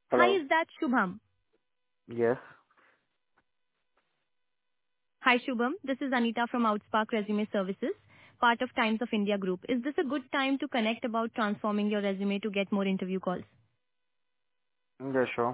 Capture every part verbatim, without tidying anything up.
Hi, Hello. is that Shubham? Yes. Hi, Shubham. This is Anita from Outspark Resume Services, part of Times of India Group. Is this a good time to connect about transforming your resume to get more interview calls? Yeah, sure.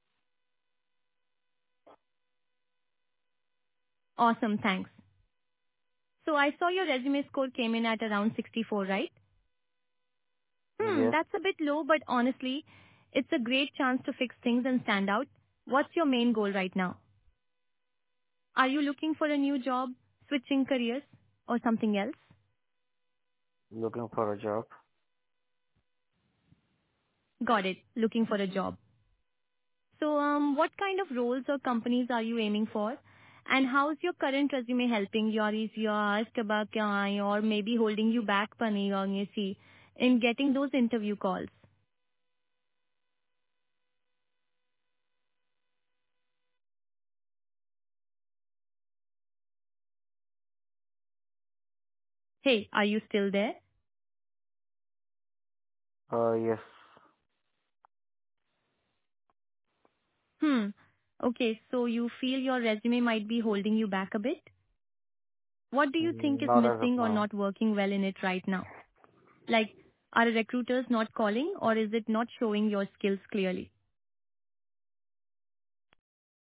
Awesome, thanks. So I saw your resume score came in at around sixty-four, right? Hmm, Yes. that's a bit low, but honestly, it's a great chance to fix things and stand out. What's your main goal right now? Are you looking for a new job, switching careers, or something else? Looking for a job. Got it, looking for a job. So, um, what kind of roles or companies are you aiming for? And how's your current resume helping your is your tabak or maybe holding you back, Pani or you see, in getting those interview calls? Hey, are you still there? Uh, yes. Hmm. Okay, so you feel your resume might be holding you back a bit? What do you think Mm, is Not as of missing or now. not working well in it right now? Like, are recruiters not calling or is it not showing your skills clearly?